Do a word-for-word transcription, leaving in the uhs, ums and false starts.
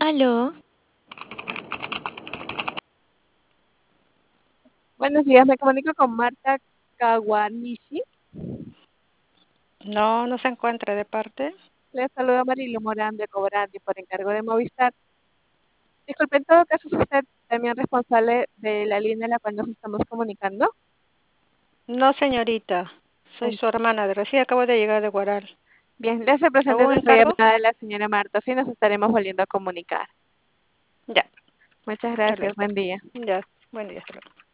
Aló, Buenos días, me comunico con Marta Kawanishi. No, no se encuentra de parte. Les saluda Marilu Morán de Cobrandi por encargo de Movistar. Disculpe, en todo caso, ¿es usted también responsable de la línea en la cual nos estamos comunicando? No, señorita. Soy En- su hermana. de- Recién acabo de llegar de Guaral. Bien, le hace presente ¿Algún nuestra encargo? llamada de la señora Marta. Sí, nos estaremos volviendo a comunicar. Ya, Muchas hasta gracias, luego. buen día. Ya, buen día. Hasta luego.